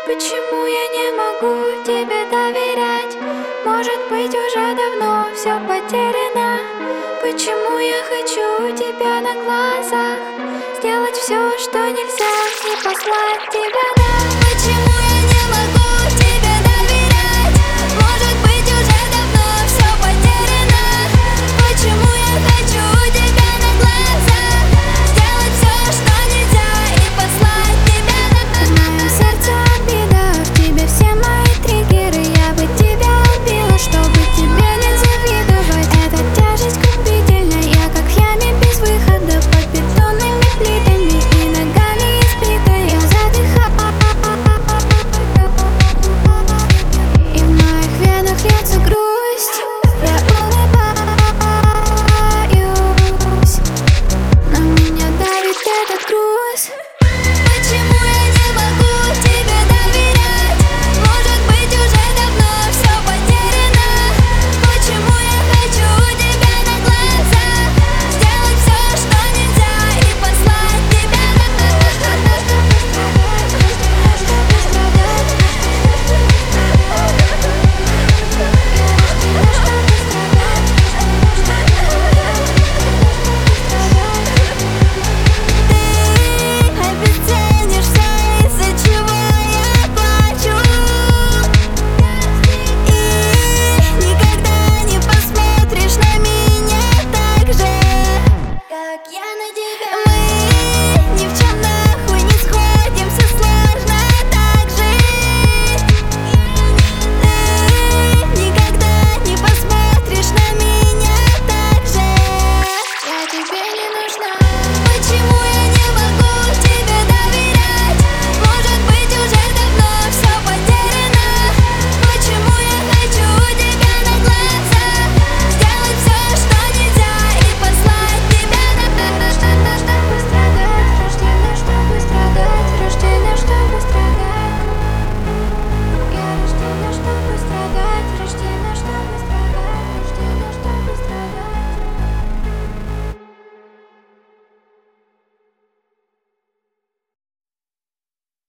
Почему я не могу тебе доверять? Может быть, уже давно все потеряно. Почему я хочу тебя на глазах, сделать все, что нельзя, и послать тебя на